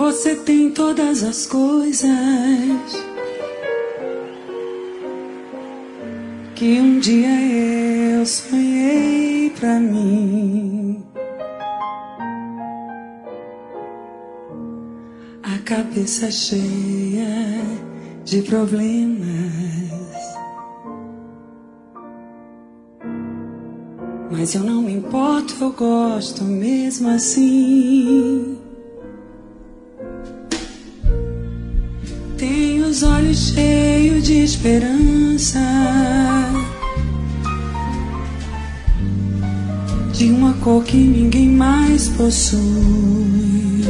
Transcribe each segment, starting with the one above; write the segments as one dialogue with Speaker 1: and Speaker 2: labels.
Speaker 1: você tem todas as coisas que um dia eu sonhei pra mim. A cabeça cheia de problemas, mas eu não me importo, eu gosto mesmo assim. Tenho os olhos cheios de esperança, de uma cor que ninguém mais possui.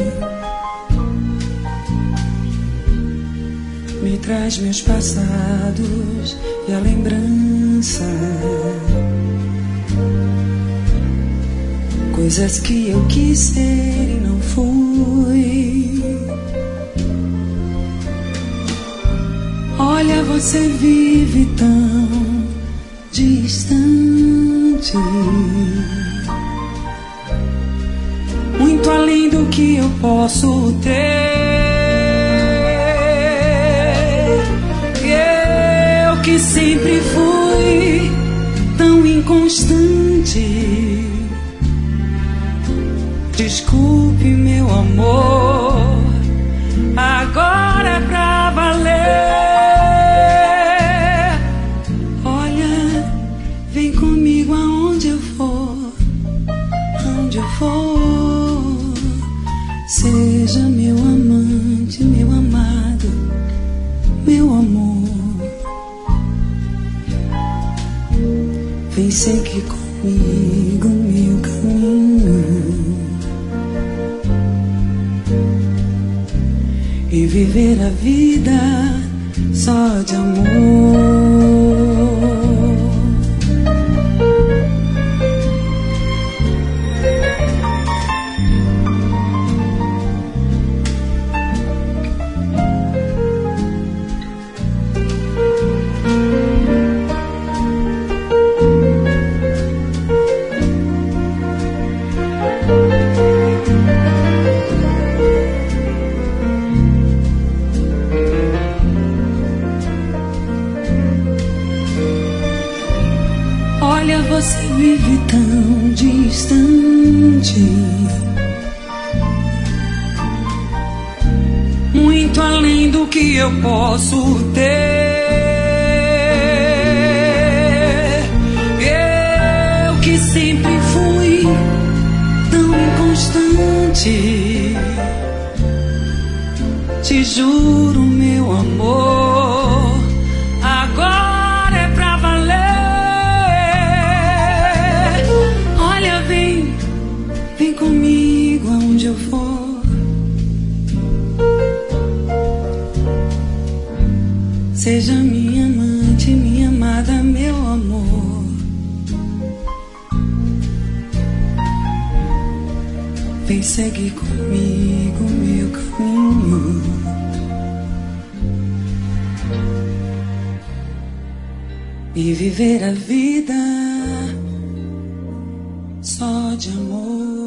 Speaker 1: Me traz meus passados e a lembrança, coisas que eu quis ser e não fui. Olha, você vive tão distante, muito além do que eu posso ter. Eu que sempre fui tão inconstante, desculpe, meu amor, agora é pra valer. Olha, vem comigo aonde eu for, aonde eu for. Seja meu amante, meu amado, meu amor. Vem seguir comigo meu caminho e viver a vida só de amor. Olha, você vive tão distante, muito além do que eu posso ter. Eu que sempre fui tão inconstante, te juro, meu amor, agora é pra valer. Vem comigo aonde eu for. Seja minha amante, minha amada, meu amor. Vem seguir comigo meu caminho e viver a vida só de amor.